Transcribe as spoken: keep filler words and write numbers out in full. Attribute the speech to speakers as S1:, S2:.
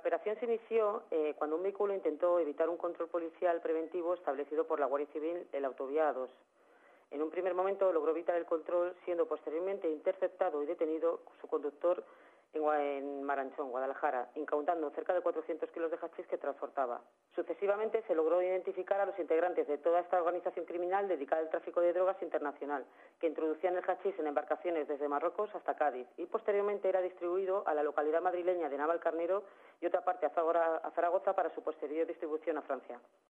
S1: operación se inició eh, cuando un vehículo intentó evitar un control policial preventivo establecido por la Guardia Civil en la autovía A dos. En un primer momento logró evitar el control, siendo posteriormente interceptado y detenido su conductor en, en Maranchón, Guadalajara, incautando cerca de cuatrocientos kilos de hachís que transportaba. Sucesivamente se logró identificar a los integrantes de toda esta organización criminal dedicada al tráfico de drogas internacional, que introducían el hachís en embarcaciones desde Marruecos hasta Cádiz y posteriormente era distribuido a la localidad madrileña de Navalcarnero y otra parte a Zaragoza para su posterior distribución a Francia.